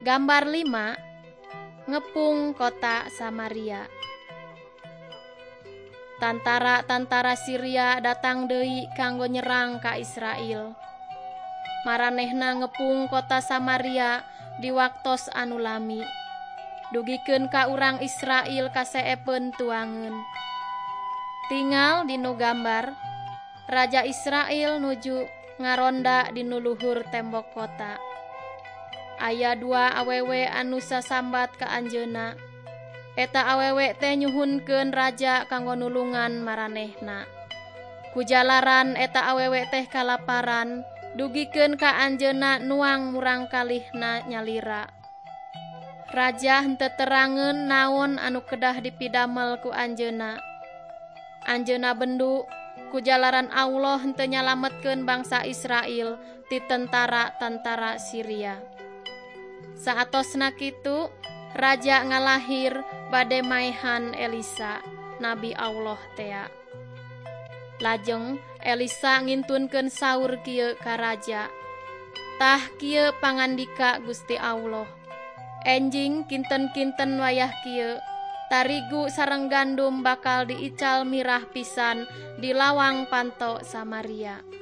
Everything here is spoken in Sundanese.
Gambar 5. Ngepung kota Samaria. Tantara-tantara Syria datang deui kanggo nyerang ka Israel. Maranehna ngepung kota Samaria di waktos anu lami. Dugikeun ka urang Israel kaseepeun tuangeun. Tinggal dinu gambar, Raja Israel nuju ngaronda dinu luhur tembok kota. Aya 2 awewe anu sasambat ka anjeunna. Eta awewe teh nyuhunkeun raja kanggo nulungan maranehna. Kujalaran eta awewe teh kalaparan, dugikeun ka anjeunna nuang murang kalihna nyalira. Raja henteu terangeun naon anu kedah dipidamel ku anjeunna. Anjeunna bendu kujalaran Allah henteu nyalametkeun bangsa Israel ti tentara-tentara Syria. Saatosna kitu, raja ngalahir bade maehan Elisa, nabi Allah tea. Lajeng Elisa ngintunkeun saur kieu ka raja. Tah kieu pangandika Gusti Allah. Enjing kinten-kinten wayah kieu, tarigu sareng gandum bakal diical mirah pisan di lawang panto Samaria.